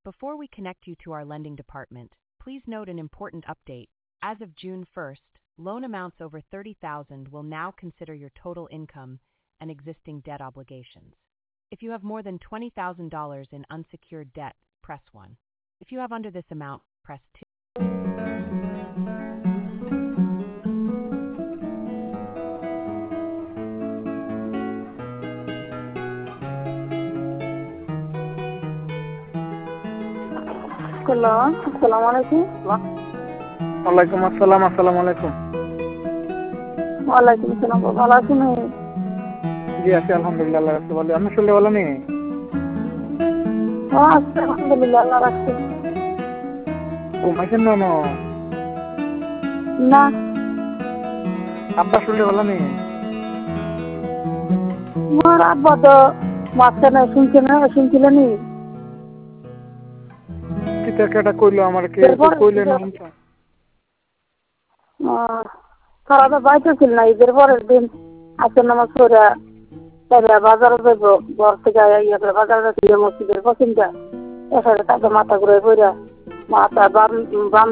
Before we connect you to our lending department, please note an important update. As of June 1st, loan amounts over $30,000 will now consider your total income and existing debt obligations. If you have more than $20,000 in unsecured debt, press 1. If you have under this amount, press 2. Hello, আসসালামু আলাইকুম। ওয়ালাইকুম আসসালাম। আসসালামু আলাইকুম। ওয়ালাইকুম আসসালাম। ভালো আছেন? জি আছি আলহামদুলিল্লাহ, আল্লাহ রাখছে ভালো। আপনি শুনলে ভালো নেই? আছি আলহামদুলিল্লাহ, আল্লাহ রাখছে। ঘুমাইছেন না? না। আব্বা শুনলে ভালো নেই? আমার আব্বা তো মাঝখানে শুনছিলেন। কিতা কেটা কইলো আমার কে কইলেন শুনছো? তারা তো বাইতে ছিল না, ঈদের পরের দিন আসর নামাজ পড়ে বাজারে যাইব, ঘর থেকে বাজারে যাচ্ছিল মসজিদের পছন্দ এসারে তাকে মাথা ঘুরে পড়ে মাথা বাম